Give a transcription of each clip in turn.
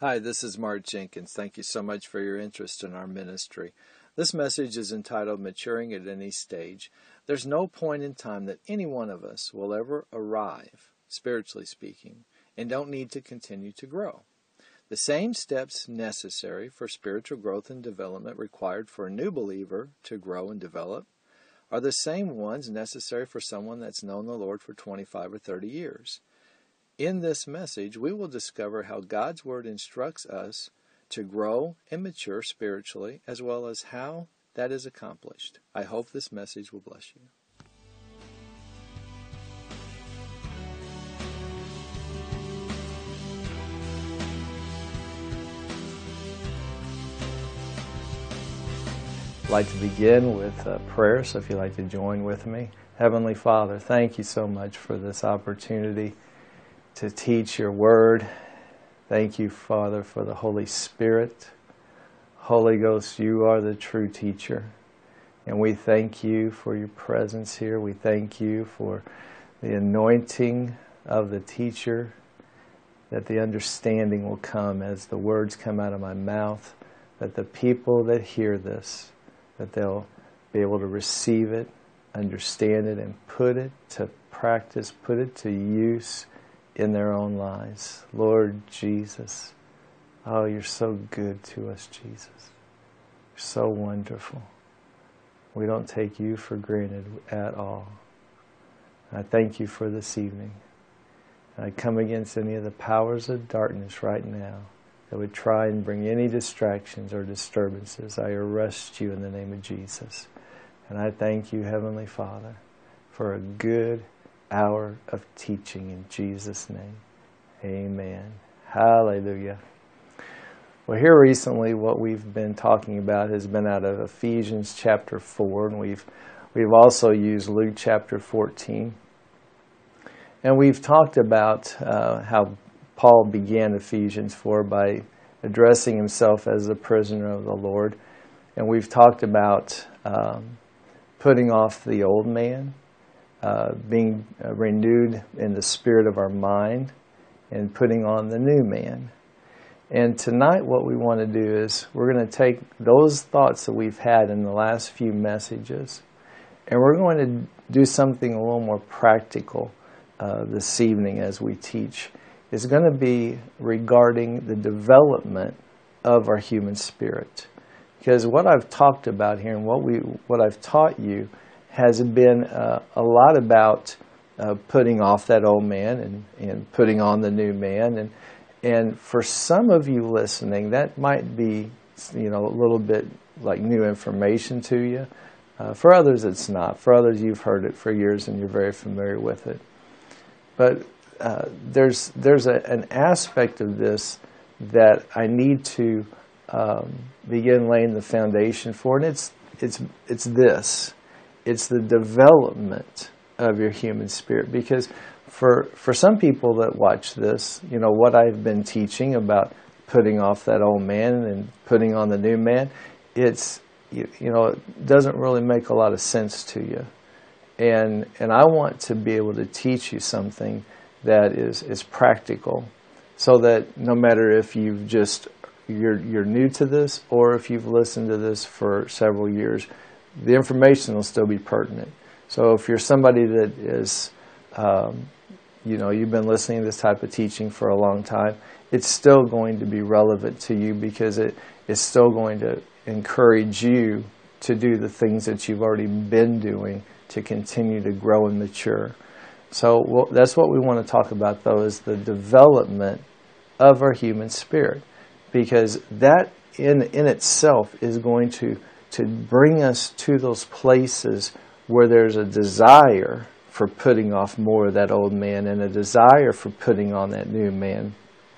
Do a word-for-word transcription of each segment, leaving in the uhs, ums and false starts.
Hi, this is Mark Jenkins. Thank you so much for your interest in our ministry. This message is entitled Maturing at Any Stage. There's no point in time that any one of us will ever arrive, spiritually speaking, and don't need to continue to grow. The same steps necessary for spiritual growth and development required for a new believer to grow and develop are the same ones necessary for someone that's known the Lord for twenty-five or thirty years. In this message, we will discover how God's Word instructs us to grow and mature spiritually, as well as how that is accomplished. I hope this message will bless you. I'd like to begin with a prayer, so if you'd like to join with me. Heavenly Father, thank you so much for this opportunity to teach your word. Thank you, Father, for the Holy Spirit. Holy Ghost, you are the true teacher. And we thank you for your presence here. We thank you for the anointing of the teacher, that the understanding will come as the words come out of my mouth, that the people that hear this, that they'll be able to receive it, understand it, and put it to practice, put it to use in their own lives. Lord Jesus, oh, you're so good to us, Jesus. You're so wonderful. We don't take you for granted at all. And I thank you for this evening. And I come against any of the powers of darkness right now that would try and bring any distractions or disturbances. I arrest you in the name of Jesus. And I thank you, Heavenly Father, for a good hour of teaching in Jesus' name. Amen. Hallelujah. Well, here recently what we've been talking about has been out of Ephesians chapter four, and we've we've also used Luke chapter fourteen. And we've talked about uh, how Paul began Ephesians four by addressing himself as a prisoner of the Lord. And we've talked about um, putting off the old man, Uh, being uh, renewed in the spirit of our mind, and putting on the new man. And tonight what we want to do is we're going to take those thoughts that we've had in the last few messages, and we're going to do something a little more practical uh, this evening as we teach. It's going to be regarding the development of our human spirit. Because what I've talked about here and what we what I've taught you has been uh, a lot about uh, putting off that old man and, and putting on the new man. And and for some of you listening, that might be, you know, a little bit like new information to you. Uh, for others, it's not. For others, you've heard it for years and you're very familiar with it. But uh, there's there's a, an aspect of this that I need to um, begin laying the foundation for, and it's it's it's this. It's the development of your human spirit. Because for for some people that watch this, you know, what I've been teaching about putting off that old man and putting on the new man, it's, you, you know, it doesn't really make a lot of sense to you. And and I want to be able to teach you something that is, is practical, so that no matter if you've just, you're you're new to this or if you've listened to this for several years, the information will still be pertinent. So if you're somebody that is, um, you know, you've been listening to this type of teaching for a long time, it's still going to be relevant to you, because it is still going to encourage you to do the things that you've already been doing to continue to grow and mature. So well, that's what we want to talk about, though, is the development of our human spirit, because that in in itself is going to to bring us to those places where there's a desire for putting off more of that old man and a desire for putting on that new man.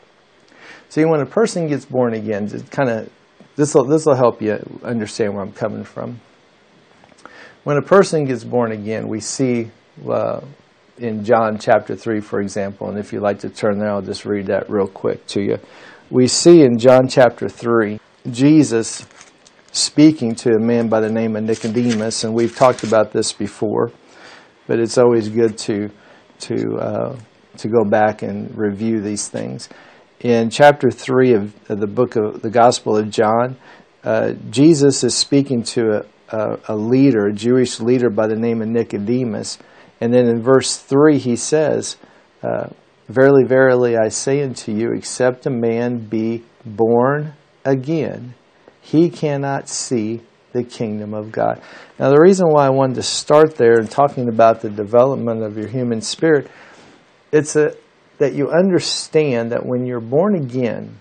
See, when a person gets born again, just kind of this will this will help you understand where I'm coming from. When a person gets born again, we see uh, in John chapter three, for example, and if you'd like to turn there, I'll just read that real quick to you. We see in John chapter three, Jesus speaking to a man by the name of Nicodemus, and we've talked about this before, but it's always good to to uh, to go back and review these things. in chapter three of, of the book of the Gospel of John, uh, Jesus is speaking to a, a, a leader, a Jewish leader by the name of Nicodemus. And then in verse three he says, uh, Verily, verily, I say unto you, except a man be born again, he cannot see the kingdom of God. Now, the reason why I wanted to start there and talking about the development of your human spirit, it's a, that you understand that when you're born again,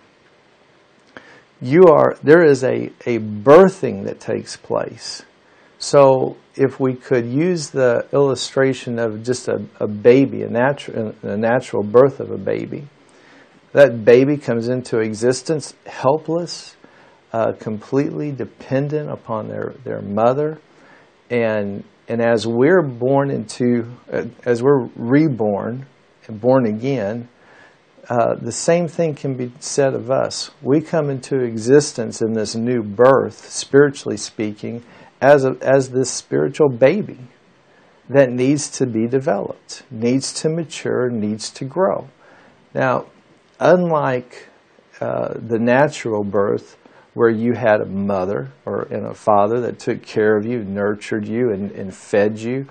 you are there is a, a birthing that takes place. So if we could use the illustration of just a, a baby, a natural, a natural birth of a baby, that baby comes into existence helpless, uh, completely dependent upon their, their mother. And, and as we're born into, uh, as we're reborn and born again, uh, the same thing can be said of us. We come into existence in this new birth, spiritually speaking, as a, as this spiritual baby that needs to be developed, needs to mature, needs to grow. Now, unlike uh, the natural birth, where you had a mother or and a father that took care of you, nurtured you, and, and fed you,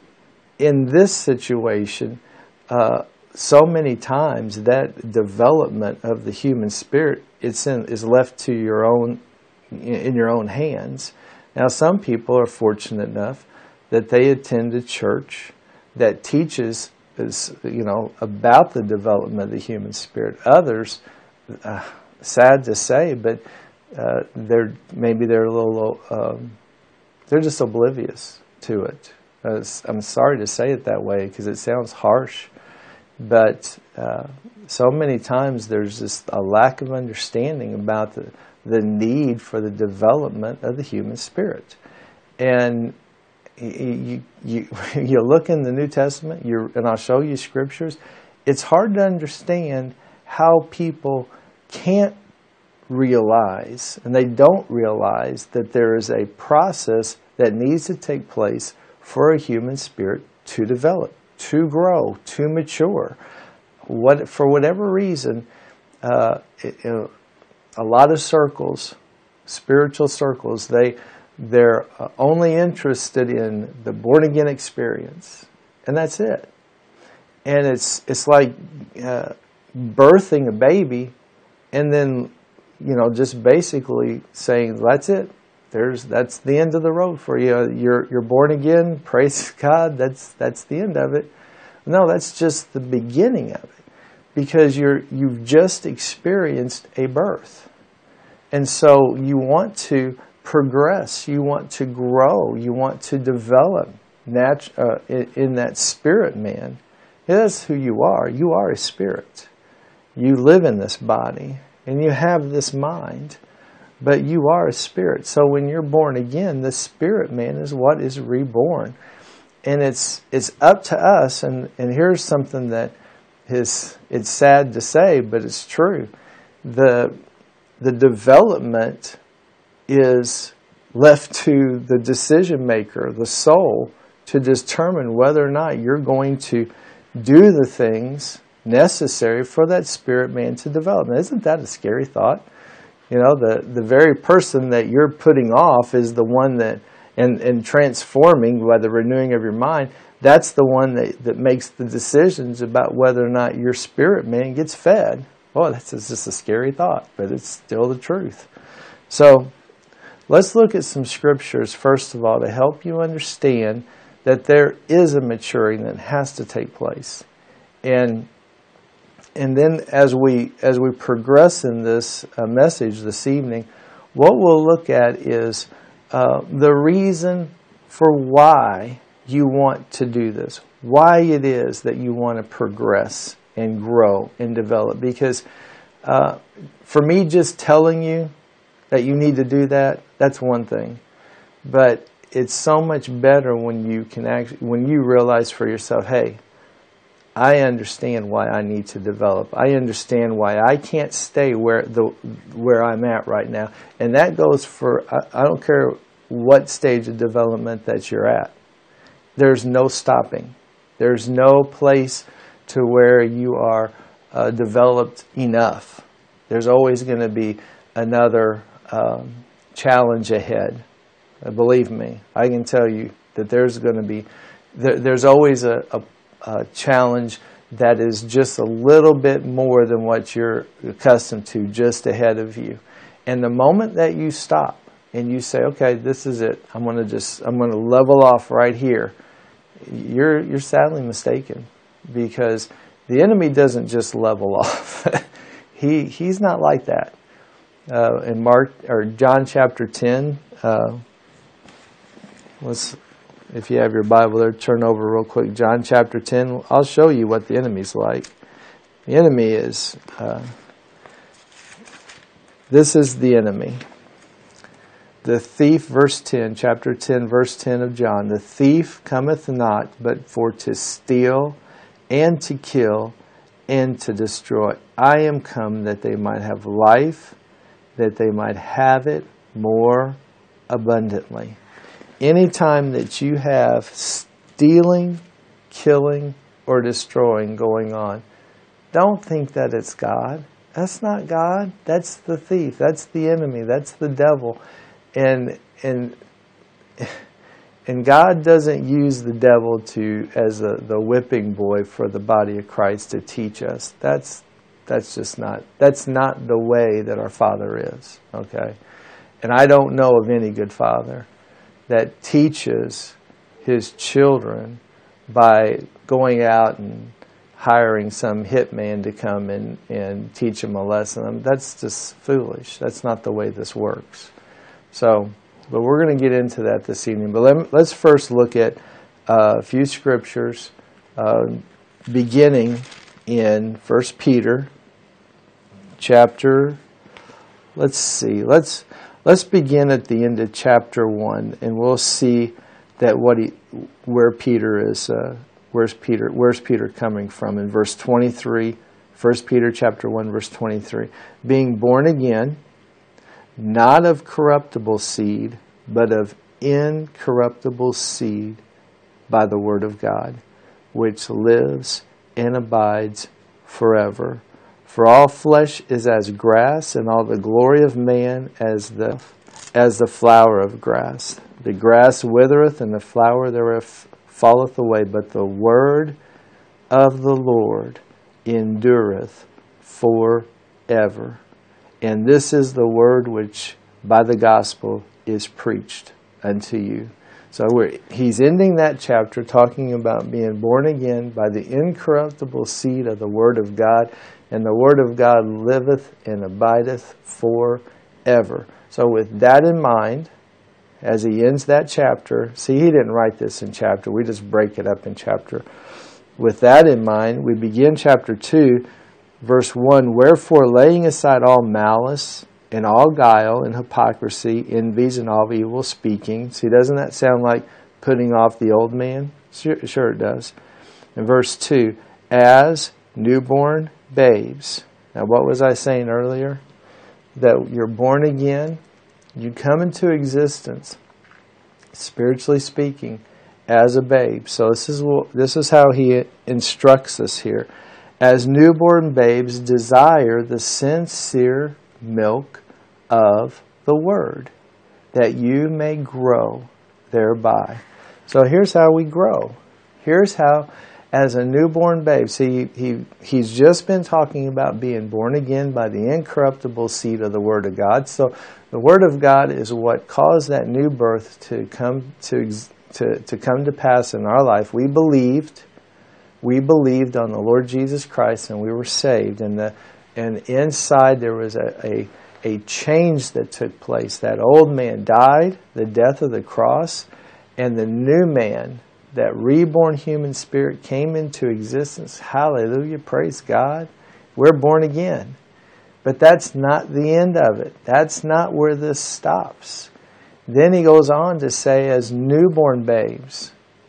in this situation, uh, so many times that development of the human spirit it's in, is left to your own in your own hands. Now, some people are fortunate enough that they attend a church that teaches, is, you know, about the development of the human spirit. Others, uh, sad to say, but uh, they're maybe they're a little, um, they're just oblivious to it. Uh, I'm sorry to say it that way because it sounds harsh, but uh, so many times there's just a lack of understanding about the the need for the development of the human spirit. And you, you, you look in the New Testament, you're, and I'll show you scriptures, it's hard to understand how people can't realize, and they don't realize, that there is a process that needs to take place for a human spirit to develop, to grow, to mature. What, for whatever reason, uh, it, it, a lot of circles, spiritual circles, they, they're only interested in the born-again experience, and that's it. And it's it's like uh, birthing a baby and then, you know, just basically saying, that's it. There's that's the end of the road for you. You're you're born again, praise God, that's that's the end of it. No, that's just the beginning of it. Because you're, you've just experienced a birth. And so you want to progress, you want to grow, you want to develop nat- uh, in, in that spirit man. That's who you are. You are a spirit. You live in this body, and you have this mind, but you are a spirit. So when you're born again, the spirit man is what is reborn. And it's it's up to us, and, and here's something that is, it's sad to say, but it's true. The, the development is left to the decision maker, the soul, to determine whether or not you're going to do the things necessary for that spirit man to develop. Now, isn't that a scary thought? You know, the, the very person that you're putting off is the one that, and, and transforming by the renewing of your mind, that's the one that, that makes the decisions about whether or not your spirit man gets fed. Oh, that's just a scary thought, but it's still the truth. So let's look at some scriptures, first of all, to help you understand that there is a maturing that has to take place. And and then as we as we progress in this uh, message this evening, what we'll look at is uh, the reason for why you want to do this, why it is that you want to progress and grow and develop. Because uh, for me, just telling you that you need to do that, that's one thing. But it's so much better when you can actually, when you realize for yourself, hey, I understand why I need to develop. I understand why I can't stay where the where I'm at right now. And that goes for, I, I don't care what stage of development that you're at. There's no stopping. There's no place to where you are uh, developed enough. There's always going to be another um, challenge ahead. Uh, believe me, I can tell you that there's going to be, there, there's always a, a, a challenge that is just a little bit more than what you're accustomed to just ahead of you. And the moment that you stop and you say, okay, this is it, I'm going to just, I'm going to level off right here, you're, you're sadly mistaken, because the enemy doesn't just level off. he, he's not like that. Uh, in Mark or John chapter ten, uh, let's, if you have your Bible there, turn over real quick. John chapter ten. I'll show you what the enemy's like. The enemy is. Uh, this is the enemy. The thief, verse ten, chapter ten, verse ten of John. The thief cometh not, but for to steal, and to kill, and to destroy. I am come that they might have life, that they might have it more abundantly. Anytime that you have stealing, killing, or destroying going on, don't think that it's God. That's not God. That's the thief. That's the enemy. That's the devil. And and and God doesn't use the devil to as a, the whipping boy for the body of Christ to teach us. That's that's just not that's not the way that our Father is. Okay, and I don't know of any good father that teaches his children by going out and hiring some hitman to come and, and teach them a lesson. That's just foolish. That's not the way this works. So, but we're going to get into that this evening. But let, let's first look at uh, a few scriptures, uh, beginning in First Peter chapter, let's see, let's Let's begin at the end of chapter one, and we'll see that what he, where Peter is, uh, where's Peter, where's Peter coming from in verse twenty-three, First Peter chapter one, verse twenty-three. Being born again, not of corruptible seed, but of incorruptible seed by the word of God, which lives and abides forever. For all flesh is as grass, and all the glory of man as the as the flower of grass. The grass withereth, and the flower thereof falleth away, but the word of the Lord endureth forever. And this is the word which by the gospel is preached unto you. So we're, he's ending that chapter talking about being born again by the incorruptible seed of the word of God. And the word of God liveth and abideth forever. So with that in mind, as he ends that chapter, see, he didn't write this in chapter. We just break it up in chapter. With that in mind, we begin chapter two, verse one. Wherefore, laying aside all malice and all guile and hypocrisy, envies and all evil speaking. See, doesn't that sound like putting off the old man? Sure, sure it does. In verse two, as newborn babes. Now, what was I saying earlier? That you're born again. You come into existence, spiritually speaking, as a babe. So this is this is how he instructs us here. As newborn babes, desire the sincere milk of the word, that you may grow thereby. So here's how we grow. Here's how, as a newborn babe, see, he, he's just been talking about being born again by the incorruptible seed of the Word of God. So the Word of God is what caused that new birth to come to, to, to come to pass in our life. We believed, we believed on the Lord Jesus Christ, and we were saved. And the and inside there was a, a, a change that took place. That old man died, the death of the cross, and the new man, that reborn human spirit, came into existence. Hallelujah, praise God. We're born again. But that's not the end of it. That's not where this stops. Then he goes on to say, as newborn babes,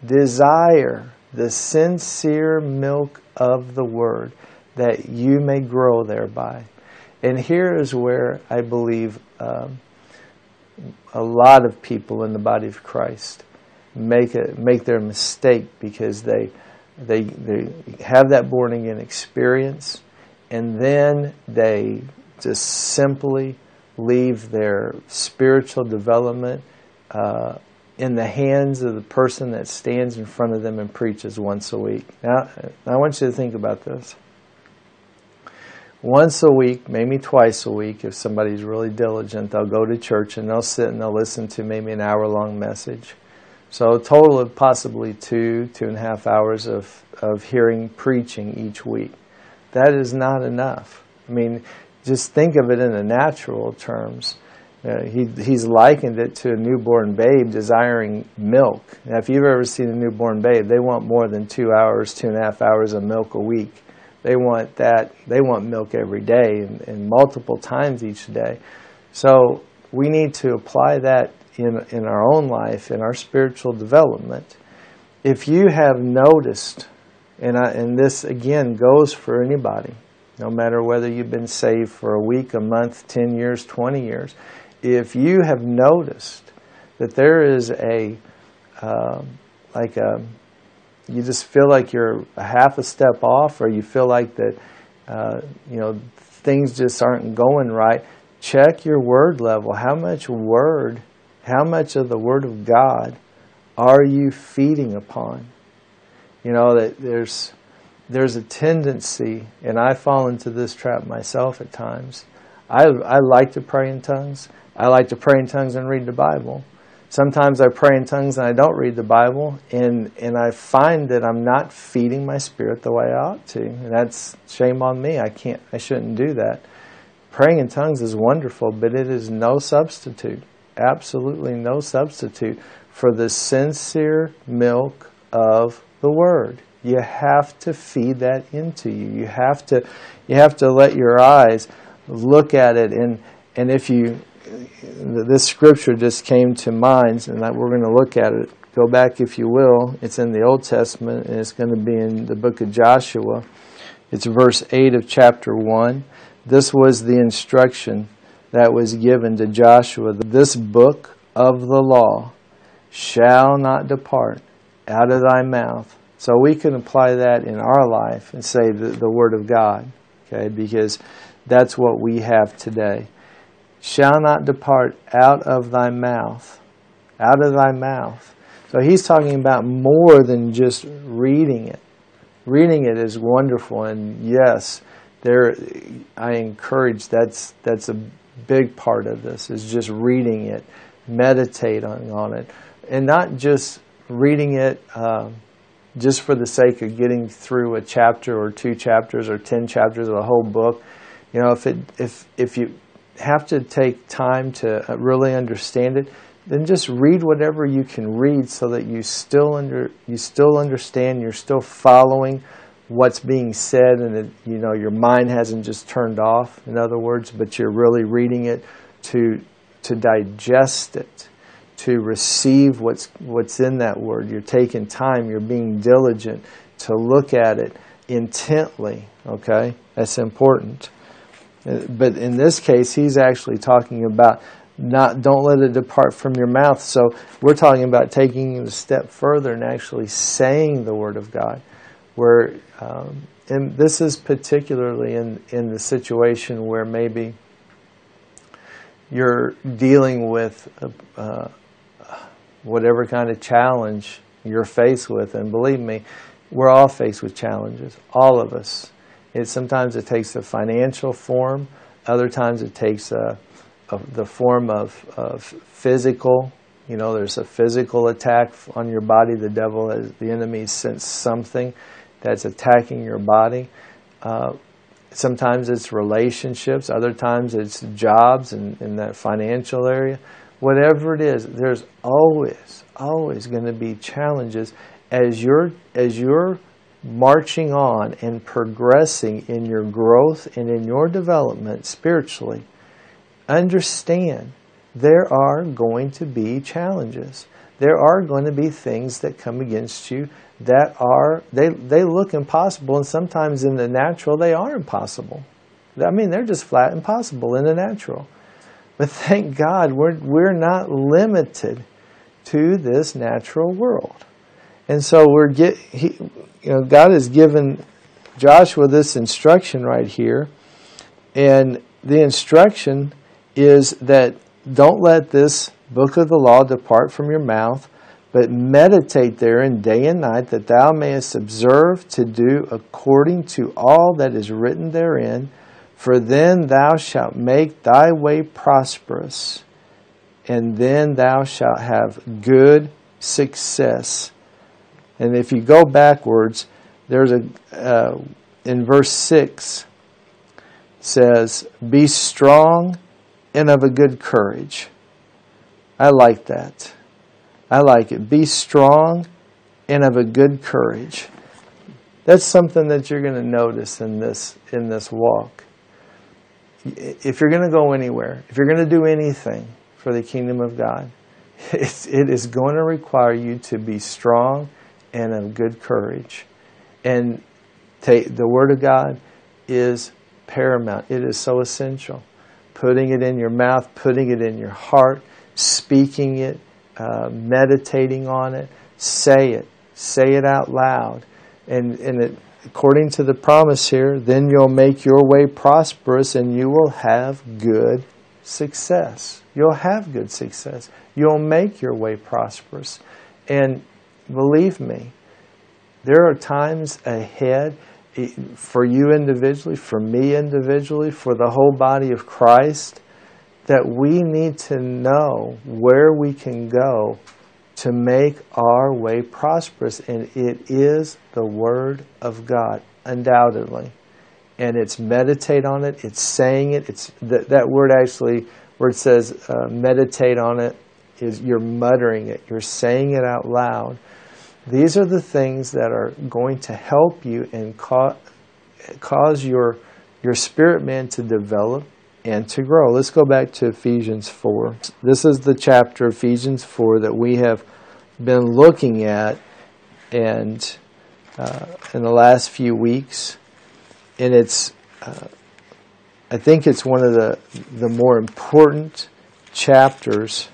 desire the sincere milk of the word, that you may grow thereby. And here is where I believe um, a lot of people in the body of Christ make a, make their mistake, because they they they have that born again experience, and then they just simply leave their spiritual development uh, in the hands of the person that stands in front of them and preaches once a week. Now, I want you to think about this. Once a week, maybe twice a week, if somebody's really diligent, they'll go to church and they'll sit and they'll listen to maybe an hour-long message. So a total of possibly two, two and a half hours of, of hearing preaching each week. That is not enough. I mean, just think of it in the natural terms. Uh, he, he's likened it to a newborn babe desiring milk. Now, if you've ever seen a newborn babe, they want more than two hours, two and a half hours of milk a week. They want that. They want milk every day and, and multiple times each day. So we need to apply that in in our own life, in our spiritual development. If you have noticed, and I, and this again goes for anybody, no matter whether you've been saved for a week, a month, ten years, twenty years, if you have noticed that there is a uh, like a you just feel like you're a half a step off, or you feel like that, uh, you know, things just aren't going right, check your word level. How much word, how much of the Word of God are you feeding upon? You know, that there's, there's a tendency, and I fall into this trap myself at times. I, I like to pray in tongues. I like to pray in tongues and read the Bible. Sometimes I pray in tongues and I don't read the Bible, and, and I find that I'm not feeding my spirit the way I ought to. And that's shame on me. I can't, I shouldn't do that. Praying in tongues is wonderful, but it is no substitute, absolutely no substitute for the sincere milk of the Word. You have to feed that into you. You have to, you have to let your eyes look at it, and and if you. This scripture just came to mind, and we're going to look at it. Go back, if you will. It's in the Old Testament, and it's going to be in the book of Joshua. It's verse eight of chapter one. This was the instruction that was given to Joshua. This book of the law shall not depart out of thy mouth. So we can apply that in our life and say the, the Word of God, okay? Because that's what we have today. Shall not depart out of thy mouth. Out of thy mouth. So he's talking about more than just reading it. Reading it is wonderful, and yes, there I encourage, that's that's a big part of this, is just reading it, meditating on it, and not just reading it um, just for the sake of getting through a chapter or two chapters or ten chapters of a whole book. You know, if it if if you have to take time to really understand it, then just read whatever you can read, so that you still under you still understand, you're still following what's being said, and it, you know, your mind hasn't just turned off, in other words, but you're really reading it to to digest it, to receive what's what's in that word. You're taking time, you're being diligent to look at it intently, okay? That's important. But in this case, he's actually talking about not, don't let it depart from your mouth. So we're talking about taking it a step further and actually saying the Word of God. Where, um, and this is particularly in, in the situation where maybe you're dealing with uh, whatever kind of challenge you're faced with. And believe me, we're all faced with challenges, all of us. It, sometimes it takes a financial form. Other times it takes a, a, the form of, of physical. You know, there's a physical attack on your body. The devil, has, the enemy, sent something that's attacking your body. Uh, sometimes it's relationships. Other times it's jobs and in that financial area. Whatever it is, there's always, always going to be challenges as you're as you're marching on and progressing in your growth and in your development spiritually. Understand, there are going to be challenges. There are going to be things that come against you that are, they, they look impossible, and sometimes in the natural they are impossible. I mean, they're just flat impossible in the natural. But thank God we're, we're not limited to this natural world. And so we're get, he, you know, God has given Joshua this instruction right here, and the instruction is that don't let this book of the law depart from your mouth, but meditate therein day and night, that thou mayest observe to do according to all that is written therein. For then thou shalt make thy way prosperous, and then thou shalt have good success. And if you go backwards, there's a uh, in verse six says, "Be strong and of a good courage." I like that. I like it. Be strong and of a good courage. That's something that you're going to notice in this in this walk. If you're going to go anywhere, if you're going to do anything for the kingdom of God, it's, it is going to require you to be strong and of good courage. And take, the Word of God is paramount. It is so essential. Putting it in your mouth, putting it in your heart, speaking it, uh, meditating on it, say it. Say it out loud. And, and it, according to the promise here, then you'll make your way prosperous and you will have good success. You'll have good success. You'll make your way prosperous. And believe me, there are times ahead for you individually, for me individually, for the whole body of Christ, that we need to know where we can go to make our way prosperous. And it is the Word of God, undoubtedly. And it's meditate on it, it's saying it. It's that, that word actually, where it says uh, meditate on it, is you're muttering it, you're saying it out loud. These are the things that are going to help you and ca- cause your, your spirit man to develop and to grow. Let's go back to Ephesians four. This is the chapter, Ephesians four, that we have been looking at and uh, in the last few weeks. And it's, uh, I think it's one of the, the more important chapters.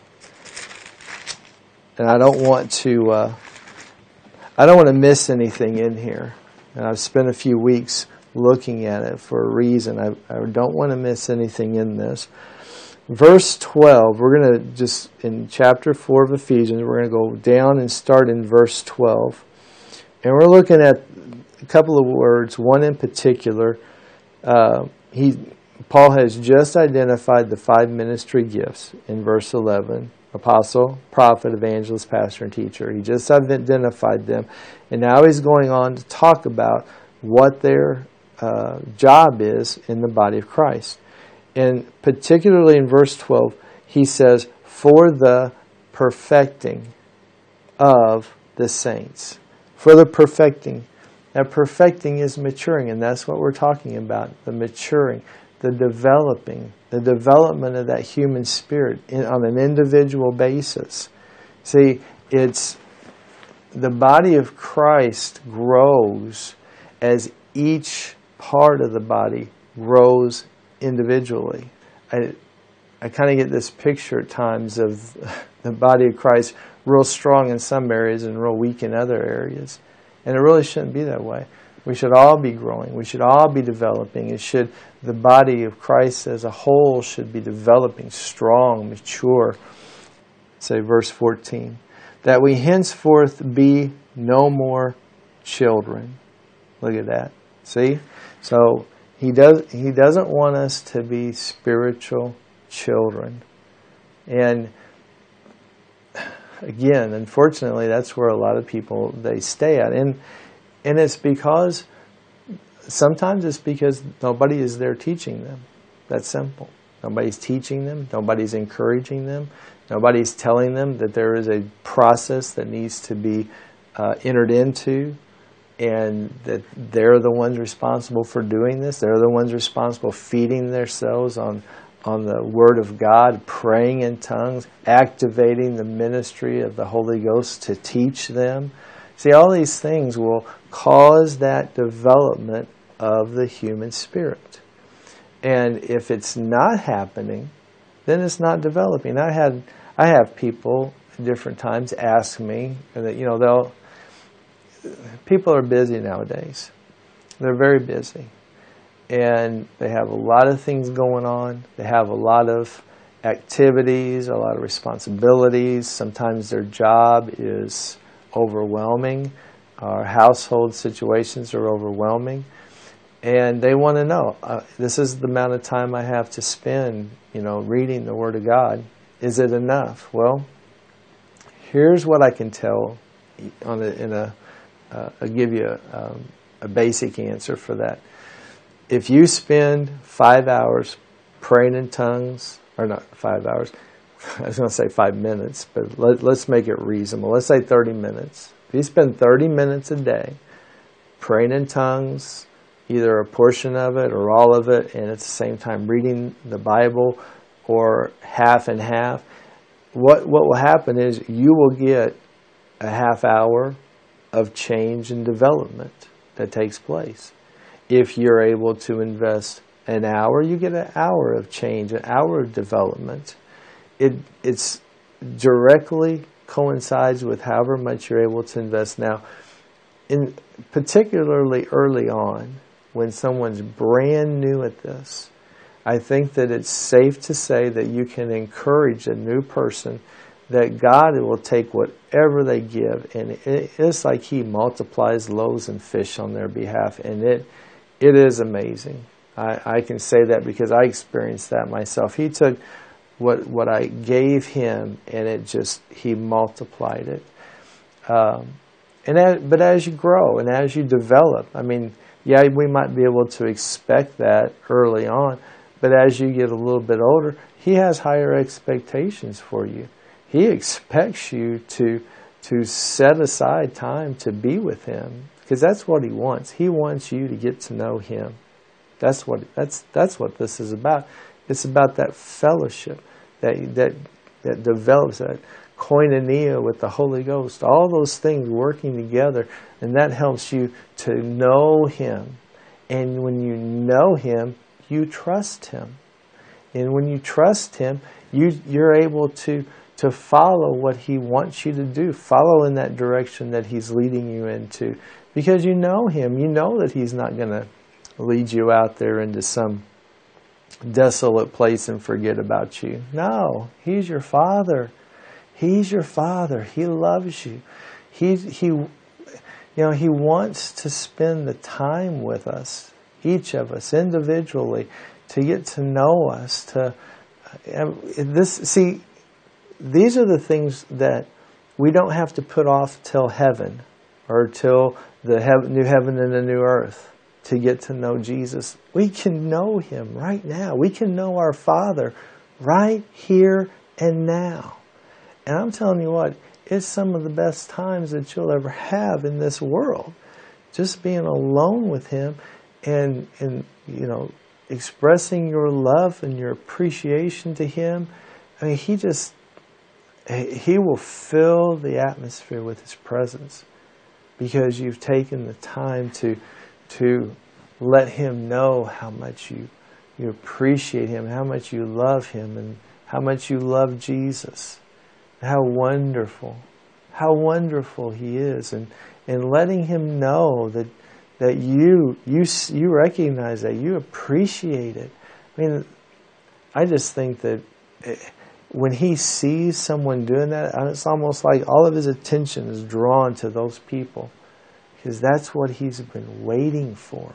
And I don't want to, uh, I don't want to miss anything in here. And I've spent a few weeks looking at it for a reason. I, I don't want to miss anything in this. Verse twelve, we're going to just, in chapter four of Ephesians, we're going to go down and start in verse twelve. And we're looking at a couple of words, one in particular. Uh, he, Paul has just identified the five ministry gifts in verse eleven. Apostle, prophet, evangelist, pastor, and teacher. He just identified them. And now he's going on to talk about what their uh, job is in the body of Christ. And particularly in verse twelve, he says, for the perfecting of the saints. For the perfecting. Now, perfecting is maturing, and that's what we're talking about, the maturing, the developing, the development of that human spirit in, on an individual basis. See, it's the body of Christ grows as each part of the body grows individually. I, I kind of get this picture at times of the body of Christ real strong in some areas and real weak in other areas. And it really shouldn't be that way. We should all be growing. We should all be developing. It should, the body of Christ as a whole should be developing, strong, mature. Say verse fourteen. That we henceforth be no more children. Look at that. See? So he does he doesn't want us to be spiritual children. And again, unfortunately, that's where a lot of people, they stay at. And and it's because, sometimes it's because nobody is there teaching them. That's simple. Nobody's teaching them. Nobody's encouraging them. Nobody's telling them that there is a process that needs to be uh, entered into, and that they're the ones responsible for doing this. They're the ones responsible feeding themselves on on the Word of God, praying in tongues, activating the ministry of the Holy Ghost to teach them. See, all these things will cause that development of the human spirit. And if it's not happening, then it's not developing. I had I have people at different times ask me that, you know, they'll people are busy nowadays. They're very busy. and they have a lot of things going on. They have a lot of activities, a lot of responsibilities. Sometimes their job is overwhelming. Our household situations are overwhelming. And they want to know, uh, this is the amount of time I have to spend, you know, reading the Word of God. Is it enough? Well, here's what I can tell on a, in a, uh, I'll give you a, um, a basic answer for that. If you spend five hours praying in tongues, or not five hours, I was going to say five minutes, but let, let's make it reasonable. Let's say thirty minutes. If you spend thirty minutes a day praying in tongues, either a portion of it or all of it, and at the same time reading the Bible, or half and half, what what will happen is you will get a half hour of change and development that takes place. If you're able to invest an hour, you get an hour of change, an hour of development. It it's directly coincides with however much you're able to invest. Now, in particularly early on, when someone's brand new at this, I think that it's safe to say that you can encourage a new person that God will take whatever they give, and it, it's like He multiplies loaves and fish on their behalf, and it it is amazing. I, I can say that because I experienced that myself. He took what what I gave Him, and it just He multiplied it. Um, and as, but as you grow and as you develop, I mean, yeah, we might be able to expect that early on, but as you get a little bit older, He has higher expectations for you. He expects you to to set aside time to be with Him, because that's what He wants. He wants you to get to know Him. That's what that's that's what this is about. It's about that fellowship that that that develops, that koinonia with the Holy Ghost. All those things working together, and that helps you to know Him. And when you know Him, you trust Him. And when you trust Him, you you're able to to follow what He wants you to do. Follow in that direction that He's leading you into, because you know Him. You know that He's not going to lead you out there into some desolate place and forget about you. No, He's your Father. He's your Father. He loves you. He he, you know, He wants to spend the time with us, each of us individually, to get to know us. To this, see, these are the things that we don't have to put off till heaven, or till the heaven, new heaven and the new earth, to get to know Jesus. We can know Him right now. We can know our Father right here and now. And I'm telling you what, it's some of the best times that you'll ever have in this world. Just being alone with Him and, and you know, expressing your love and your appreciation to Him. I mean, He just, He will fill the atmosphere with His presence, because you've taken the time to to let Him know how much you you appreciate Him, how much you love Him, and how much you love Jesus. How wonderful, how wonderful He is, and and letting Him know that that you you you recognize that, you appreciate it. I mean, I just think that when He sees someone doing that, it's almost like all of His attention is drawn to those people, because that's what He's been waiting for.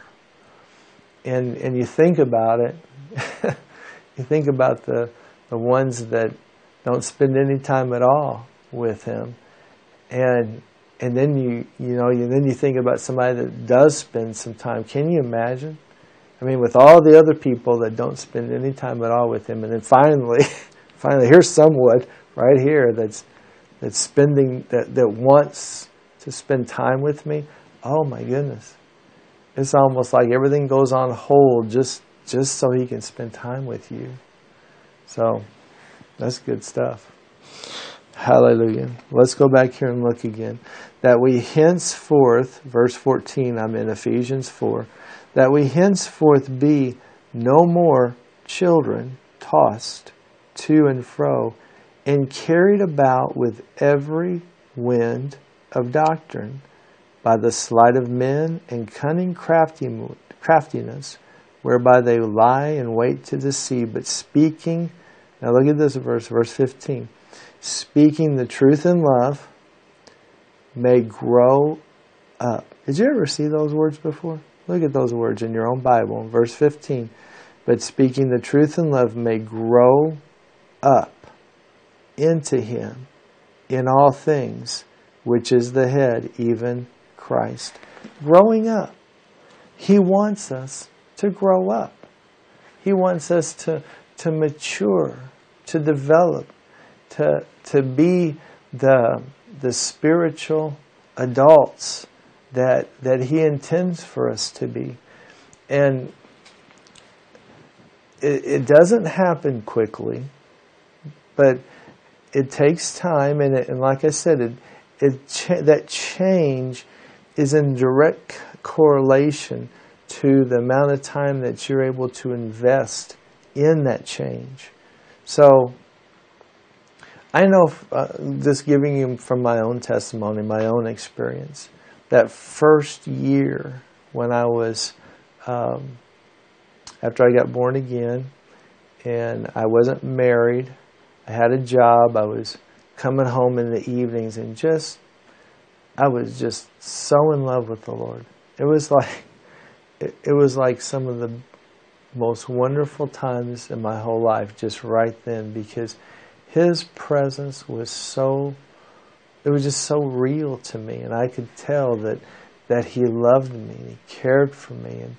And and you think about it, you think about the the ones that don't spend any time at all with Him, and and then you you know you then you think about somebody that does spend some time. Can you imagine? I mean, with all the other people that don't spend any time at all with Him, and then finally, finally, here's someone right here that's that's spending that that wants to spend time with me. Oh my goodness, it's almost like everything goes on hold just just so He can spend time with you. So that's good stuff. Hallelujah. Let's go back here and look again. That we henceforth, verse fourteen, I'm in Ephesians four, that we henceforth be no more children tossed to and fro and carried about with every wind of doctrine, by the sleight of men and cunning crafty, craftiness, whereby they lie in wait to deceive, but speaking, now look at this verse, verse fifteen, speaking the truth in love may grow up. Did you ever see those words before? Look at those words in your own Bible, in verse fifteen. But speaking the truth in love may grow up into Him in all things, which is the head, even Christ. Growing up. He wants us to grow up. He wants us to, to mature, to develop, to, to be the, the spiritual adults that, that He intends for us to be. And it, it doesn't happen quickly, but it takes time, and, it, and like I said, it, it cha- that change is in direct correlation to the amount of time that you're able to invest in that change. So, I know, uh, just giving you from my own testimony, my own experience, that first year when I was, um, after I got born again, and I wasn't married, I had a job, I was coming home in the evenings, and just, I was just so in love with the Lord. It was like, it, it was like some of the most wonderful times in my whole life, just right then, because His presence was so, it was just so real to me, and I could tell that that He loved me, and He cared for me, and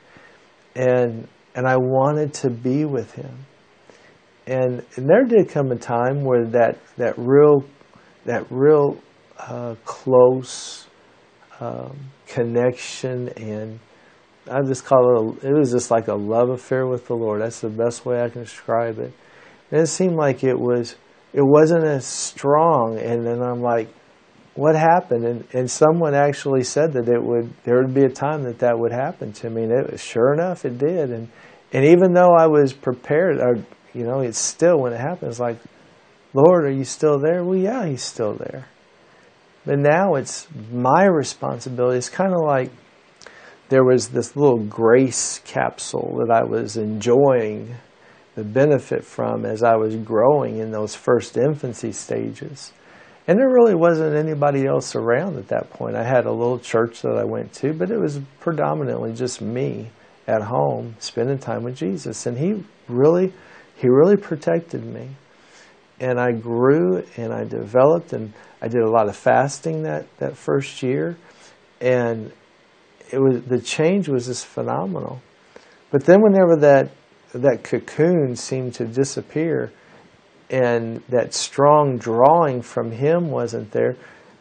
and and I wanted to be with Him. And, and there did come a time where that that real that real uh, close um, connection, and I just call it a, it was just like a love affair with the Lord. That's the best way I can describe it. And it seemed like it was it wasn't as strong. And then I'm like, what happened? And and someone actually said that it would there would be a time that that would happen to me. And it, sure enough, it did. And and even though I was prepared, or, you know, it's still, when it happens, like, Lord, are you still there? Well, yeah, He's still there. But now it's my responsibility. It's kind of like there was this little grace capsule that I was enjoying the benefit from as I was growing in those first infancy stages. And there really wasn't anybody else around at that point. I had a little church that I went to, but it was predominantly just me at home spending time with Jesus. And He really, He really protected me. And I grew and I developed, and I did a lot of fasting that, that first year. And it was the change was just phenomenal. But then whenever that that cocoon seemed to disappear and that strong drawing from Him wasn't there,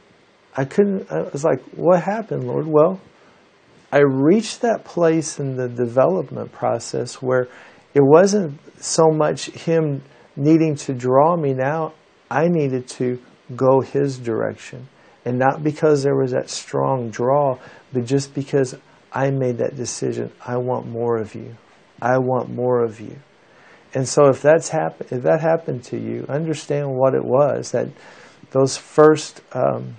I couldn't, I was like, what happened, Lord? Well, I reached that place in the development process where it wasn't so much Him needing to draw me. Now I needed to go His direction. And not because there was that strong draw, but just because I made that decision. I want more of You. I want more of You. And so if that's happen, if that happened to you, understand what it was. That those first, um,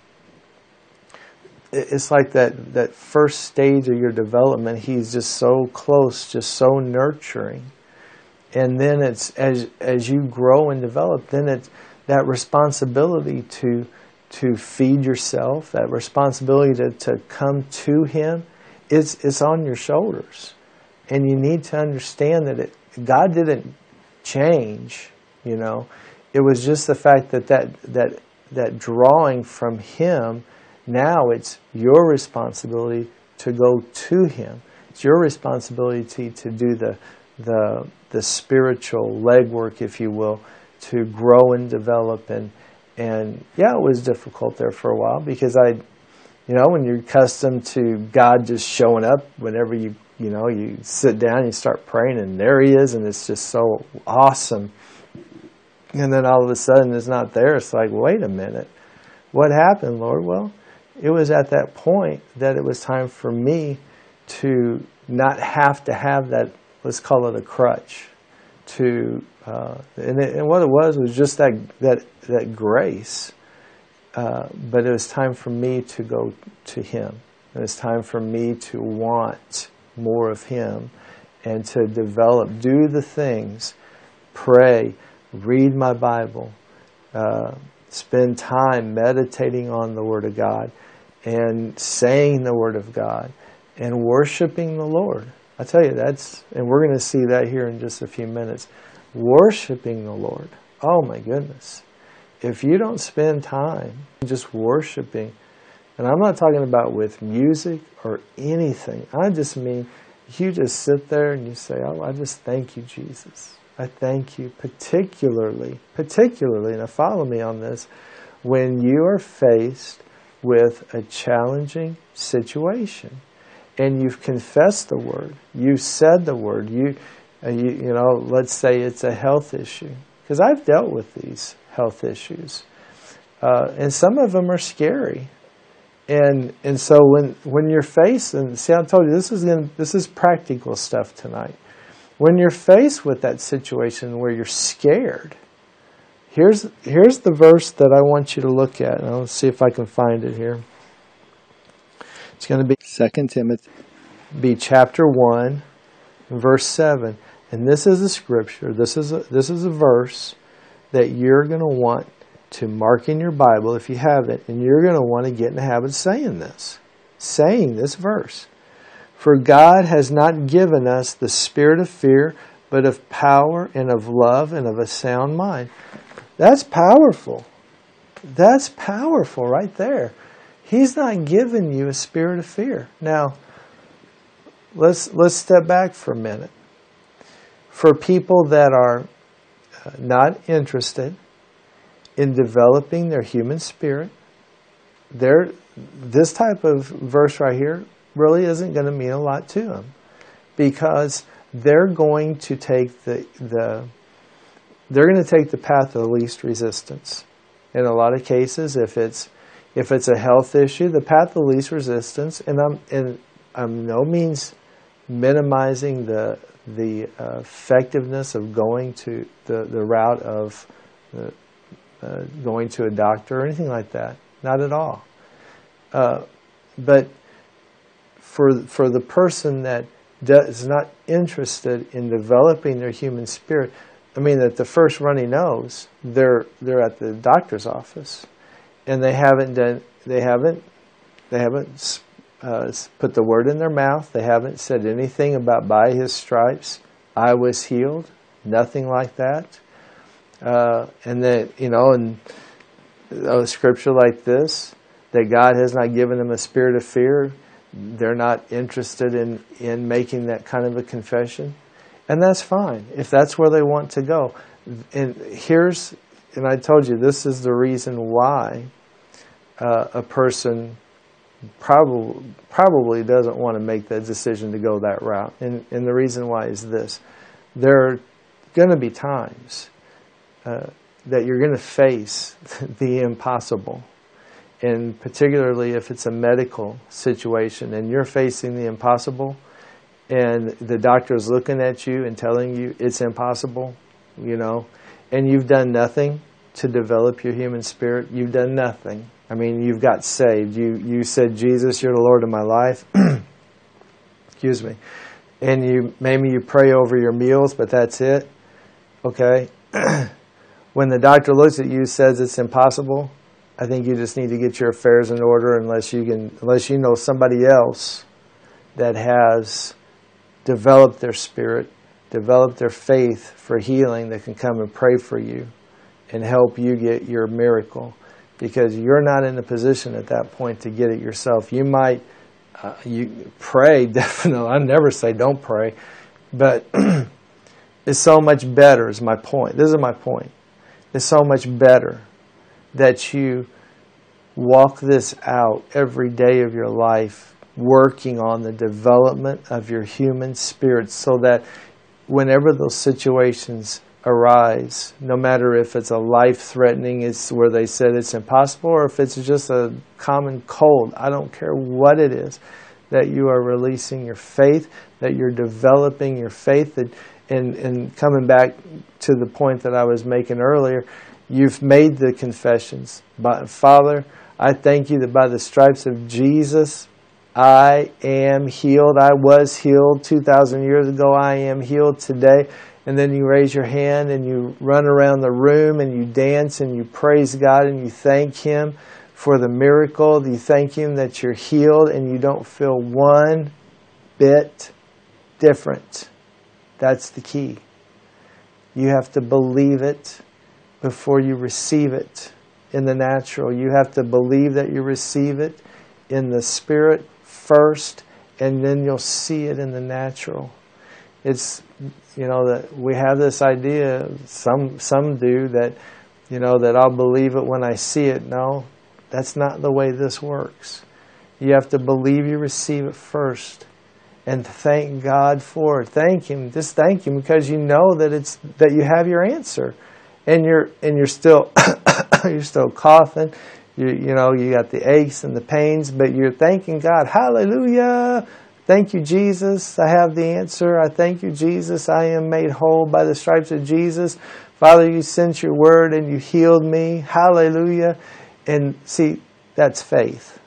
it's like that, that first stage of your development, He's just so close, just so nurturing. And then it's, as as you grow and develop, then it's that responsibility to to feed yourself, that responsibility to, to come to Him, it's, it's on your shoulders. And you need to understand that it, God didn't change, you know. It was just the fact that that, that that drawing from Him, now it's your responsibility to go to Him. It's your responsibility to, to do the, the, the spiritual legwork, if you will, to grow and develop. And And yeah, it was difficult there for a while because I, you know, when you're accustomed to God just showing up whenever you, you know, you sit down, you start praying, and there He is, and it's just so awesome. And then all of a sudden it's not there. It's like, wait a minute, what happened, Lord? Well, it was at that point that it was time for me to not have to have that, let's call it a crutch, to uh, and, it, and what it was was just that that that grace, uh, but it was time for me to go to Him. It was time for me to want more of Him, and to develop, do the things, pray, read my Bible, uh, spend time meditating on the Word of God and saying the Word of God and worshiping the Lord. I tell you, that's, and we're going to see that here in just a few minutes. Worshiping the Lord. Oh my goodness. If you don't spend time just worshiping, and I'm not talking about with music or anything. I just mean you just sit there and you say, oh, I just thank you, Jesus. I thank you particularly, particularly, now follow me on this, when you are faced with a challenging situation and you've confessed the word, you said the word, you, uh, you, you know, let's say it's a health issue. Because I've dealt with these health issues. Uh, and some of them are scary. And and so when when you're faced, and see, I told you this is in, this is practical stuff tonight. When you're faced with that situation where you're scared, here's here's the verse that I want you to look at. And I'll see if I can find it here. It's going to be Second Timothy, be chapter one, verse seven. And this is a scripture. This is a, this is a verse that you're going to want to mark in your Bible if you have it, and you're going to want to get in the habit of saying this, saying this verse. For God has not given us the spirit of fear, but of power and of love and of a sound mind. That's powerful. That's powerful right there. He's not giving you a spirit of fear. Now, let's let's step back for a minute. For people that are not interested in developing their human spirit, there, this type of verse right here really isn't going to mean a lot to them, because they're going to take the the they're going to take the path of the least resistance. In a lot of cases, if it's if it's a health issue, the path of least resistance, and I'm and I'm no means minimizing the the uh, effectiveness of going to the the route of the Uh, going to a doctor or anything like that. Not at all. Uh, but for for the person that is not interested in developing their human spirit, I mean, at the first runny nose, they're they're at the doctor's office, and they haven't done they haven't they haven't uh, put the word in their mouth. They haven't said anything about by His stripes I was healed. Nothing like that. Uh, and that, you know, and a scripture like this, that God has not given them a spirit of fear, they're not interested in, in making that kind of a confession. And that's fine, if that's where they want to go. And here's, and I told you, this is the reason why uh, a person probably, probably doesn't want to make that decision to go that route. And, and the reason why is this. There are going to be times Uh, that you're going to face the impossible. And particularly if it's a medical situation and you're facing the impossible and the doctor is looking at you and telling you it's impossible, you know, and you've done nothing to develop your human spirit. You've done nothing. I mean, you've got saved. You, you said, Jesus, you're the Lord of my life. Excuse me. And you maybe you pray over your meals, but that's it. Okay. When the doctor looks at you and says it's impossible, I think you just need to get your affairs in order unless you can, unless you know somebody else that has developed their spirit, developed their faith for healing, that can come and pray for you and help you get your miracle. Because you're not in a position at that point to get it yourself. You might uh, you pray, definitely. I never say don't pray, but it's so much better is my point. This is my point. It's so much better that you walk this out every day of your life, working on the development of your human spirit, so that whenever those situations arise, no matter if it's a life-threatening, it's where they said it's impossible, or if it's just a common cold, I don't care what it is, that you are releasing your faith, that you're developing your faith, that And, and coming back to the point that I was making earlier, you've made the confessions. But Father, I thank you that by the stripes of Jesus, I am healed. I was healed two thousand years ago. I am healed today. And then you raise your hand and you run around the room and you dance and you praise God and you thank Him for the miracle. You thank Him that you're healed and you don't feel one bit different. That's the key. You have to believe it before you receive it in the natural. You have to believe that you receive it in the Spirit first, and then you'll see it in the natural. It's, you know, that we have this idea, some some do, that, you know, that I'll believe it when I see it. No, that's not the way this works. You have to believe you receive it first and thank God for it. Thank Him. Just thank Him because you know that it's that you have your answer. And you're and you're still you're still coughing. You you know, you got the aches and the pains, but you're thanking God. Hallelujah. Thank you, Jesus. I have the answer. I thank you, Jesus. I am made whole by the stripes of Jesus. Father, you sent your word and you healed me. Hallelujah. And see, that's faith.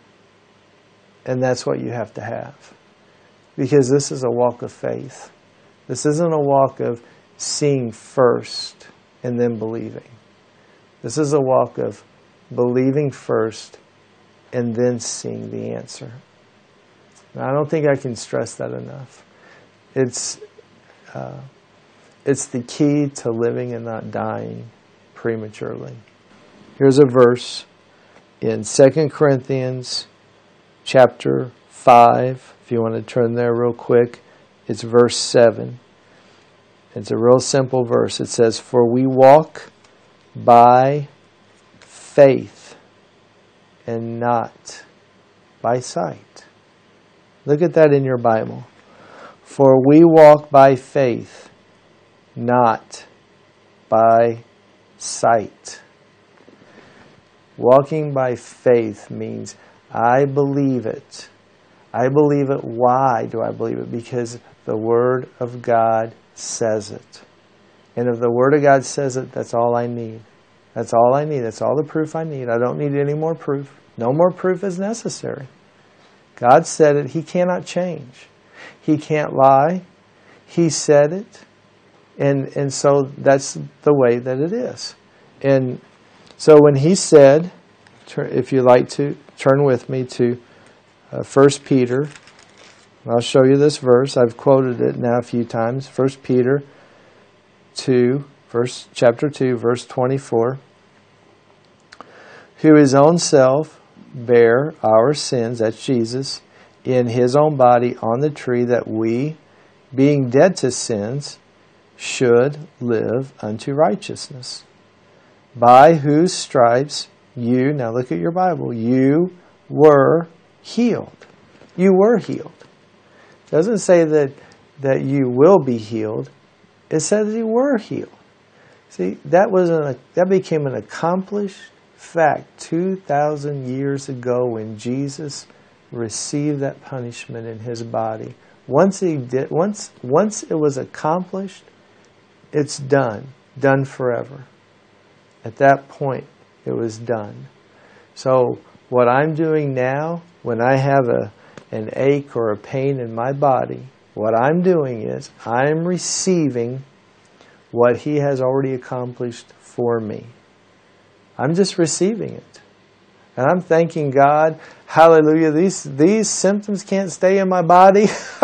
And that's what you have to have. Because this is a walk of faith. This isn't a walk of seeing first and then believing. This is a walk of believing first and then seeing the answer. Now, I don't think I can stress that enough. It's uh, it's the key to living and not dying prematurely. Here's a verse in Second Corinthians chapter five. If you want to turn there real quick, it's verse seven. It's a real simple verse. It says, "For we walk by faith and not by sight." Look at that in your Bible. For we walk by faith, not by sight. Walking by faith means I believe it. I believe it. Why do I believe it? Because the Word of God says it. And if the Word of God says it, that's all I need. That's all I need. That's all the proof I need. I don't need any more proof. No more proof is necessary. God said it. He cannot change. He can't lie. He said it. And, and so that's the way that it is. And so when He said, if you like to, turn with me to uh, First Peter. I'll show you this verse. I've quoted it now a few times. First Peter two, verse, chapter two, verse twenty-four. Who His own self bare our sins, that's Jesus, in His own body on the tree, that we, being dead to sins, should live unto righteousness. By whose stripes you, now look at your Bible, you were healed. You were healed. It doesn't say that, that you will be healed. It says you were healed. See, that was an, that became an accomplished fact two thousand years ago when Jesus received that punishment in His body. Once he did, once once it was accomplished, it's done, done forever. At that point, it was done. So what I'm doing now, when I have a an ache or a pain in my body, what I'm doing is I'm receiving what He has already accomplished for me. I'm just receiving it. And I'm thanking God, hallelujah, these, these symptoms can't stay in my body.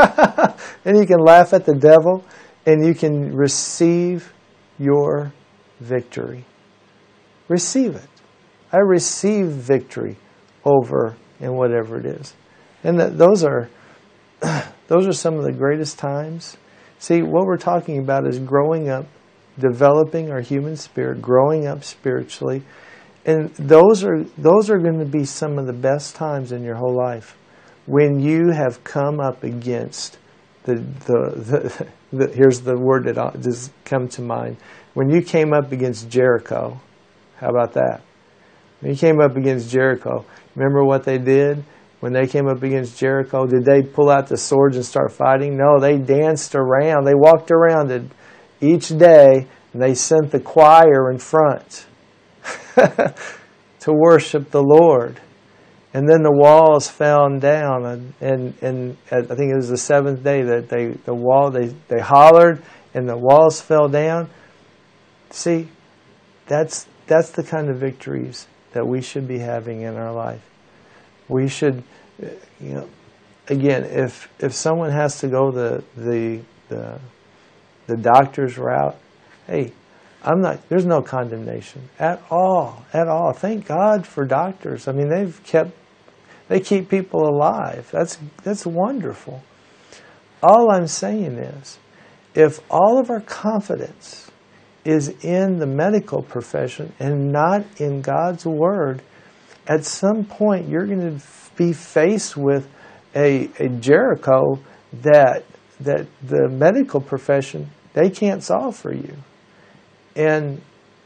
And you can laugh at the devil and you can receive your victory. Receive it. I receive victory over in whatever it is. And that, those are those are some of the greatest times. See, what we're talking about is growing up, developing our human spirit, growing up spiritually. And those are those are going to be some of the best times in your whole life. When you have come up against the, the, the, the here's the word that just come to mind. When you came up against Jericho, how about that? When you came up against Jericho, remember what they did? When they came up against Jericho, did they pull out the swords and start fighting? No, they danced around. They walked around it each day, and they sent the choir in front to worship the Lord. And then the walls fell down, and, and, and I think it was the seventh day that they the wall they, they hollered, and the walls fell down. See, that's that's the kind of victories that we should be having in our life. We should, you know, again, if if someone has to go the the the, the doctor's route, hey, I'm not. There's no condemnation at all, at all. Thank God for doctors. I mean, they've kept. They keep people alive. That's that's wonderful. All I'm saying is, if all of our confidence is in the medical profession and not in God's Word, at some point you're going to be faced with a, a Jericho that that the medical profession, they can't solve for you. And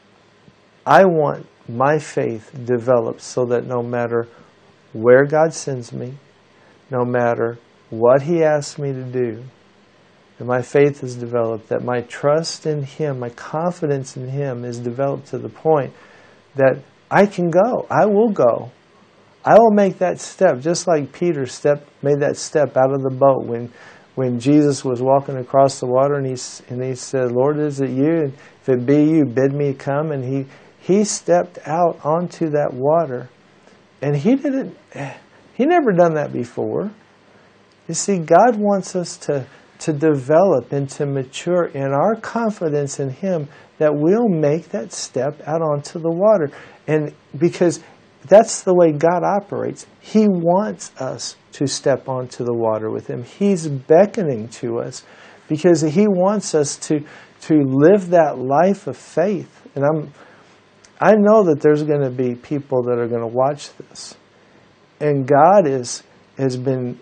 I want my faith developed so that no matter where God sends me, no matter what He asks me to do, and my faith is developed, that my trust in Him, my confidence in Him is developed to the point that I can go. I will go. I will make that step, just like Peter step, made that step out of the boat when when Jesus was walking across the water, and he, and he said, Lord, is it you? And if it be you, bid me come. And he, he stepped out onto that water. And he didn't, he never done that before. You see, God wants us to, to develop and to mature in our confidence in Him that we'll make that step out onto the water. And because that's the way God operates. He wants us to step onto the water with Him. He's beckoning to us because He wants us to, to live that life of faith. And I'm I know that there's going to be people that are going to watch this. And God is, has been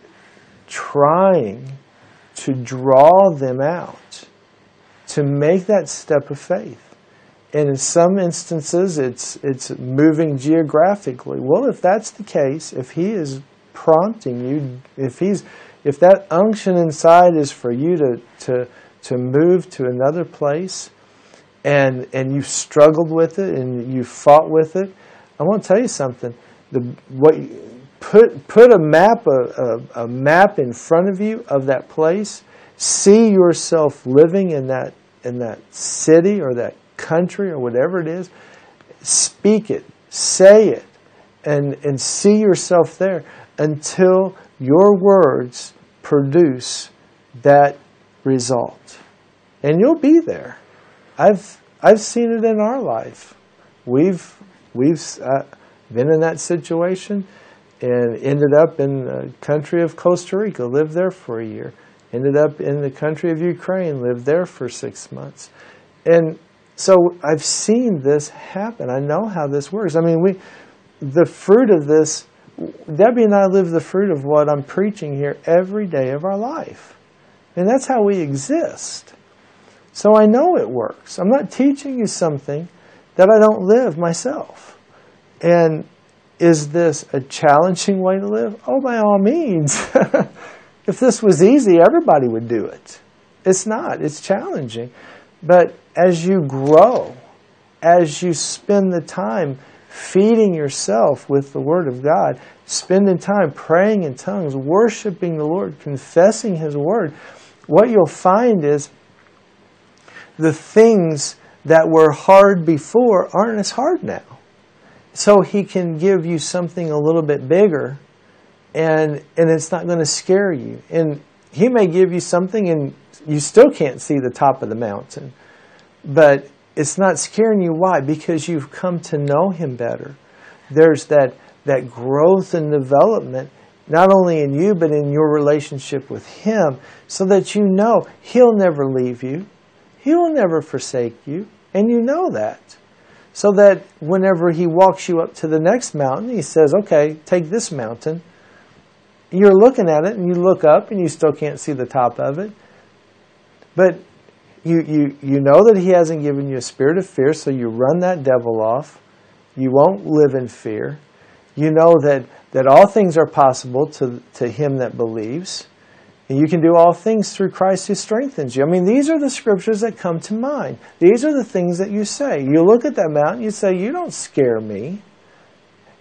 trying to draw them out, to make that step of faith. And in some instances, it's it's moving geographically. Well, if that's the case, if He is prompting you, if He's if that unction inside is for you to to to move to another place, and and you've struggled with it and you fought with it, I want to tell you something. The what put put a map a, a, a map in front of you of that place. See yourself living in that in that city or that country or whatever it is. Speak it, say it, and and see yourself there until your words produce that result, and you'll be there. I've I've seen it in our life. We've we've uh, been in that situation and ended up in the country of Costa Rica, lived there for a year. Ended up in the country of Ukraine, lived there for six months. And so I've seen this happen. I know how this works. I mean, we the fruit of this, Debbie and I live the fruit of what I'm preaching here every day of our life. And that's how we exist. So I know it works. I'm not teaching you something that I don't live myself. And is this a challenging way to live? Oh, by all means. If this was easy, everybody would do it. It's not. It's challenging. But as you grow, as you spend the time feeding yourself with the Word of God, spending time praying in tongues, worshiping the Lord, confessing His Word, what you'll find is the things that were hard before aren't as hard now. So He can give you something a little bit bigger, and and it's not going to scare you. And He may give you something and you still can't see the top of the mountain. But it's not scaring you. Why? Because you've come to know Him better. There's that, that growth and development, not only in you, but in your relationship with Him, so that you know He'll never leave you. He will never forsake you. And you know that. So that whenever He walks you up to the next mountain, He says, okay, take this mountain. You're looking at it and you look up and you still can't see the top of it. But you, you, you know that He hasn't given you a spirit of fear, so you run that devil off. You won't live in fear. You know that, that all things are possible to, to him that believes. And you can do all things through Christ who strengthens you. I mean, these are the scriptures that come to mind. These are the things that you say. You look at that mountain, you say, you don't scare me.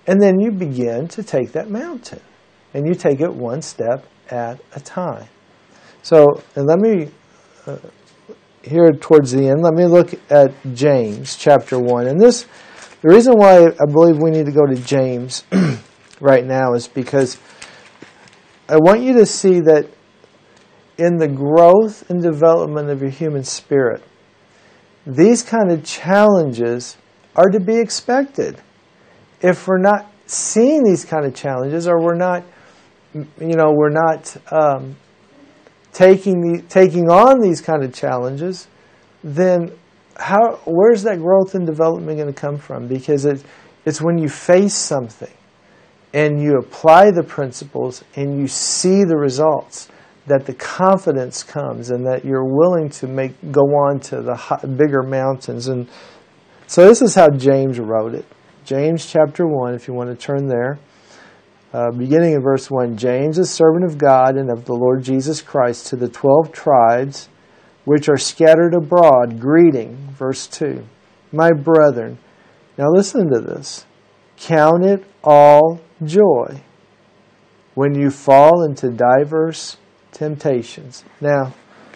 And then you begin to take that mountain. And you take it one step at a time. So, and let me, uh, here towards the end, let me look at James chapter one. And this, the reason why I believe we need to go to James right now is because I want you to see that in the growth and development of your human spirit, these kind of challenges are to be expected. If we're not seeing these kind of challenges, or we're not, you know, we're not um, taking the taking on these kind of challenges, then how? Where's that growth and development going to come from? Because it, it's when you face something and you apply the principles and you see the results that the confidence comes, and that you're willing to make go on to the high, bigger mountains. And so this is how James wrote it. James chapter one, if you want to turn there. Uh, beginning in verse one, James, a servant of God and of the Lord Jesus Christ, to the twelve tribes which are scattered abroad, greeting. Verse two, my brethren. Now listen to this. Count it all joy when you fall into diverse temptations. Now,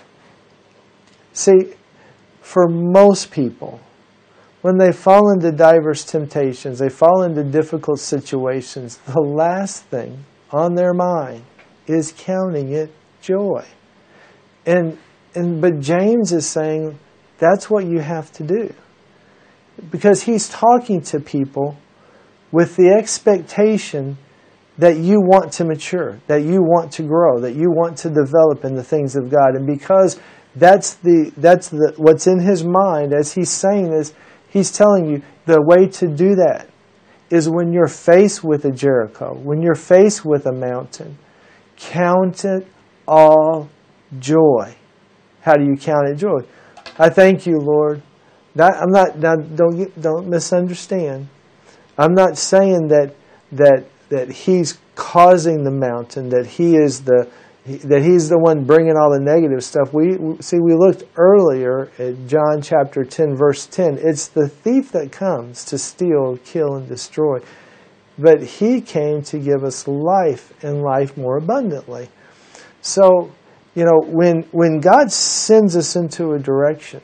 see, for most people, when they fall into diverse temptations, they fall into difficult situations, the last thing on their mind is counting it joy. And and but James is saying that's what you have to do. Because he's talking to people with the expectation that you want to mature, that you want to grow, that you want to develop in the things of God. And because that's the that's the what's in his mind as he's saying this, he's telling you the way to do that is when you're faced with a Jericho, when you're faced with a mountain, count it all joy. How do you count it joy? I thank you, Lord. Not, I'm not. Now, don't get, don't misunderstand. I'm not saying that that that He's causing the mountain, that He is the that He's the one bringing all the negative stuff. We see. We looked earlier at John chapter ten, verse ten. It's the thief that comes to steal, kill, and destroy, but He came to give us life and life more abundantly. So, you know, when when God sends us into a direction,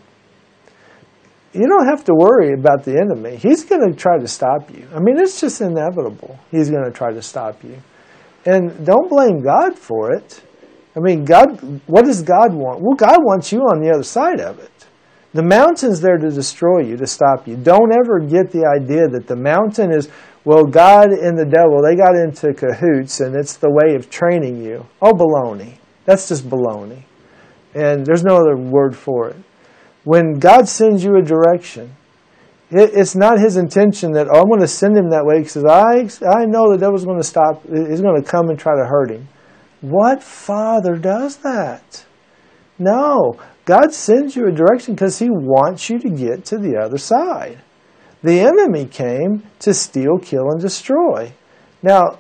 you don't have to worry about the enemy. He's going to try to stop you. I mean, it's just inevitable. He's going to try to stop you. And don't blame God for it. I mean, God, what does God want? Well, God wants you on the other side of it. The mountain's there to destroy you, to stop you. Don't ever get the idea that the mountain is, well, God and the devil, they got into cahoots and it's the way of training you. Oh, baloney. That's just baloney. And there's no other word for it. When God sends you a direction, it, it's not His intention that, oh, I'm going to send him that way because I, I know the devil's going to stop, he's going to come and try to hurt him. What father does that? No. God sends you a direction because He wants you to get to the other side. The enemy came to steal, kill, and destroy. Now,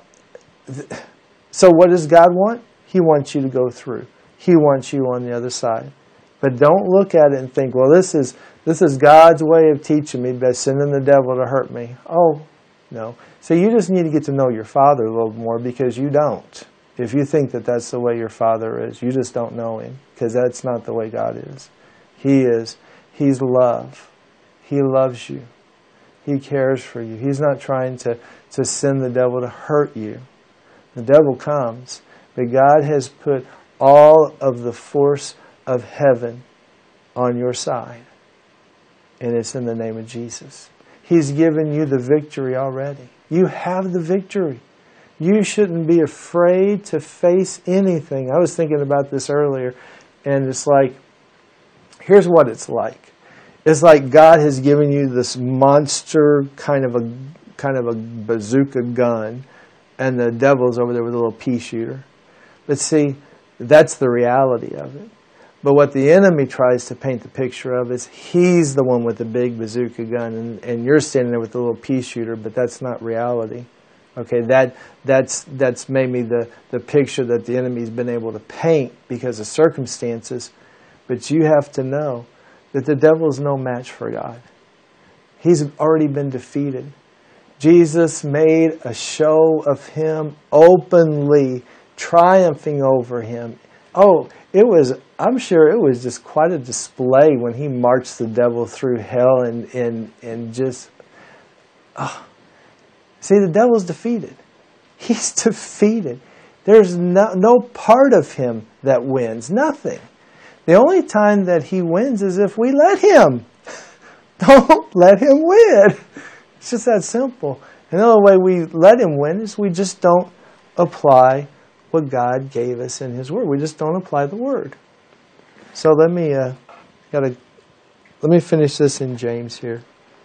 so what does God want? He wants you to go through. He wants you on the other side. But don't look at it and think, well, this is this is God's way of teaching me by sending the devil to hurt me. Oh, no. So you just need to get to know your Father a little more, because you don't. If you think that that's the way your Father is, you just don't know Him, because that's not the way God is. He is. He's love. He loves you. He cares for you. He's not trying to, to send the devil to hurt you. The devil comes, but God has put all of the force of heaven on your side. And it's in the name of Jesus. He's given you the victory already. You have the victory. You shouldn't be afraid to face anything. I was thinking about this earlier, and it's like, here's what it's like. It's like God has given you this monster kind of a kind of a bazooka gun, and the devil's over there with a little pea shooter. But see, that's the reality of it. But what the enemy tries to paint the picture of is he's the one with the big bazooka gun, and, and you're standing there with the little pea shooter, but that's not reality. Okay, that that's that's maybe the, the picture that the enemy's been able to paint because of circumstances. But you have to know that the devil is no match for God. He's already been defeated. Jesus made a show of him openly, triumphing over him. Oh, it was, I'm sure it was just quite a display when he marched the devil through hell and, and, and just, oh. See, the devil's defeated. He's defeated. There's no, no part of him that wins. Nothing. The only time that he wins is if we let him. Don't let him win. It's just that simple. And the only way we let him win is we just don't apply what God gave us in his word. We just don't apply the word. So let me uh, gotta let me finish this in James here.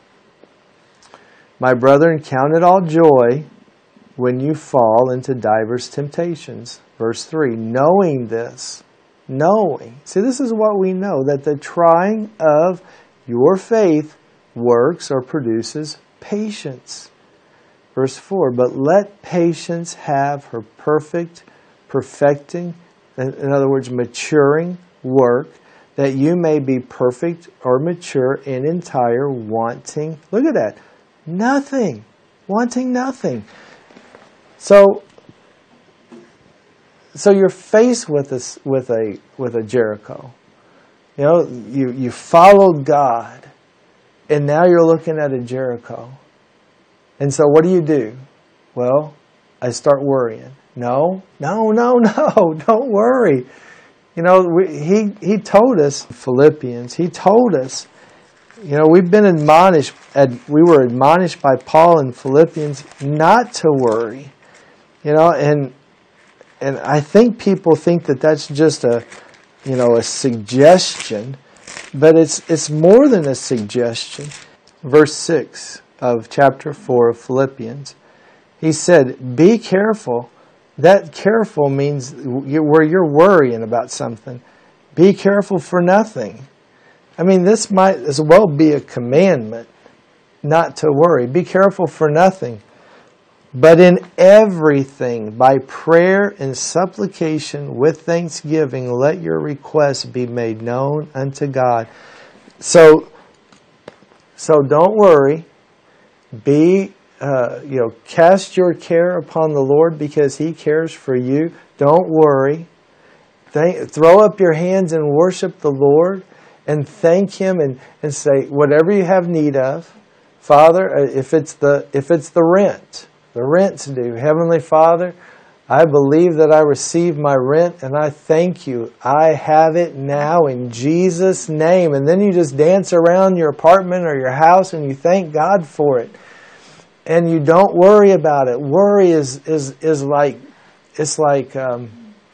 My brethren, count it all joy when you fall into divers temptations. Verse three, knowing this, knowing. See, this is what we know, that the trying of your faith works or produces patience. Verse four, but let patience have her perfect, perfecting, in other words, maturing work, that you may be perfect or mature and entire, wanting, look at that, nothing, wanting nothing. So, so you're faced with a, with a, with a Jericho. You know, you, you followed God, and now you're looking at a Jericho. And so what do you do? Well, I start worrying. No, no, no, no, don't worry. You know, we, he, he told us, Philippians, he told us, you know, we've been admonished, we were admonished by Paul in Philippians not to worry. You know, and and I think people think that that's just a, you know, a suggestion, but it's it's more than a suggestion. Verse six of chapter four of Philippians, he said, be careful. That careful means where you're worrying about something. Be careful for nothing. I mean, this might as well be a commandment not to worry. Be careful for nothing. But in everything, by prayer and supplication with thanksgiving, let your requests be made known unto God. So, so don't worry. Be, uh, you know, cast your care upon the Lord because He cares for you. Don't worry. Thank, throw up your hands and worship the Lord and thank Him and, and say whatever you have need of. Father, if it's the if it's the rent. The rent's due. Heavenly Father, I believe that I receive my rent and I thank you. I have it now in Jesus' name. And then you just dance around your apartment or your house and you thank God for it. And you don't worry about it. Worry is is is like it's like um,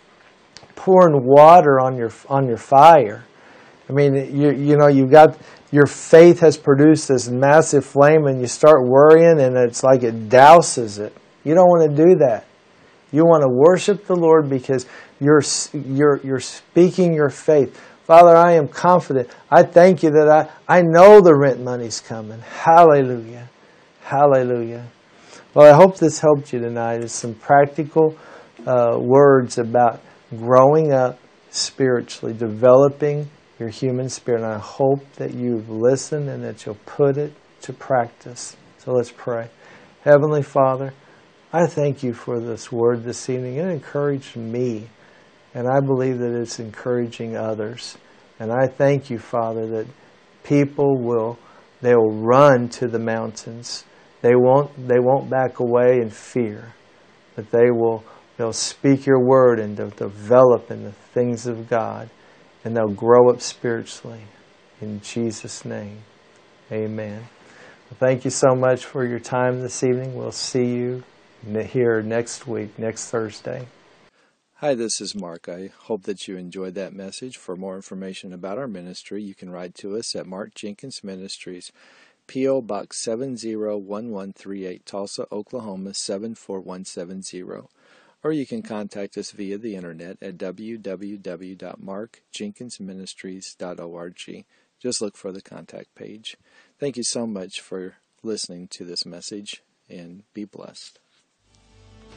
pouring water on your on your fire. I mean, you you know you've got. Your faith has produced this massive flame and you start worrying and it's like it douses it. You don't want to do that. You want to worship the Lord because you're, you're, you're speaking your faith. Father, I am confident. I thank you that I, I know the rent money's coming. Hallelujah. Hallelujah. Well, I hope this helped you tonight. It's some practical uh, words about growing up spiritually, developing your human spirit. And I hope that you've listened and that you'll put it to practice. So let's pray. Heavenly Father, I thank you for this word this evening. It encouraged me, and I believe that it's encouraging others. And I thank you, Father, that people will, they will run to the mountains. They won't, they won't back away in fear, but they will, they'll speak your word and they'll develop in the things of God. And they'll grow up spiritually. In Jesus' name, amen. Well, thank you so much for your time this evening. We'll see you here next week, next Thursday. Hi, this is Mark. I hope that you enjoyed that message. For more information about our ministry, you can write to us at Mark Jenkins Ministries, P O Box seven zero one one three eight, Tulsa, Oklahoma seven four one seven zero. Or you can contact us via the internet at w w w dot mark jenkins ministries dot org. Just look for the contact page. Thank you so much for listening to this message, and be blessed.